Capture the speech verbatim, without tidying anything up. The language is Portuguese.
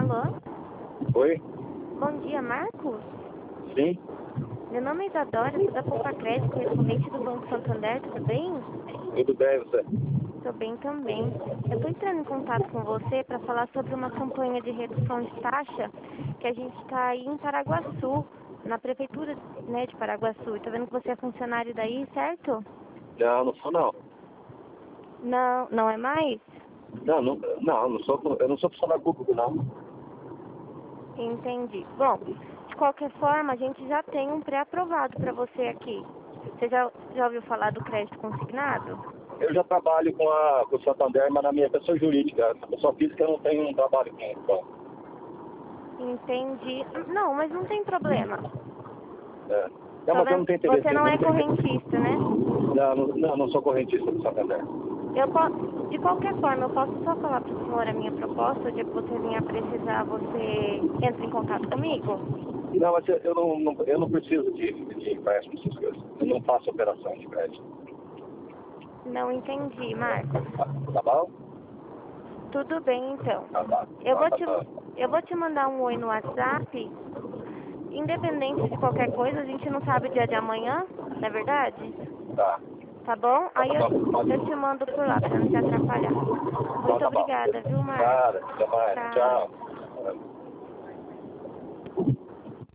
Alô? Oi? Bom dia, Marcos? Sim? Meu nome é Isadora, sou da Poupa Crédito, correspondente do Banco Santander, tudo bem? Tudo bem, você? Tô bem também. Eu estou entrando em contato com você para falar sobre uma campanha de redução de taxa que a gente está aí em Paraguaçu, na prefeitura, né, de Paraguaçu. Estou vendo que você é funcionário daí, certo? Não, não sou não. Não, não é mais? Não, não, não, não sou, eu não sou funcionário público, não. Entendi. Bom, de qualquer forma, a gente já tem um pré-aprovado para você aqui. Você já, já ouviu falar do crédito consignado? Eu já trabalho com, a, com o Santander, mas na minha pessoa jurídica. Na pessoa física eu não tenho um trabalho com o banco. Entendi. Não, mas não tem problema. É. Não, Tô mas eu vendo, não tenho interesse. você Eu não não, é tenho interesse. correntista, né? Não, não, não, não sou correntista do Santander. Eu po- de qualquer forma, eu posso só falar para o senhor a minha proposta, o dia que você venha precisar, você entra em contato comigo? Não, mas eu, eu, não, não, eu não preciso de, de empréstimo, essas coisas. Eu não faço operação de crédito. Não entendi, Marcos. Tá, tá bom? Tudo bem, então. Tá, tá. Eu Tá, vou tá, te, tá. eu vou te mandar um oi no WhatsApp. Independente de qualquer coisa, a gente não sabe o dia de amanhã, não é verdade? Tá. Tá bom? Tá, Aí eu, tá bom. Pode eu ir. te mando por lá, pra não te atrapalhar. Tá, Muito tá bom. obrigada, viu, Marcos? Nada, até mais. Tchau. Tchau.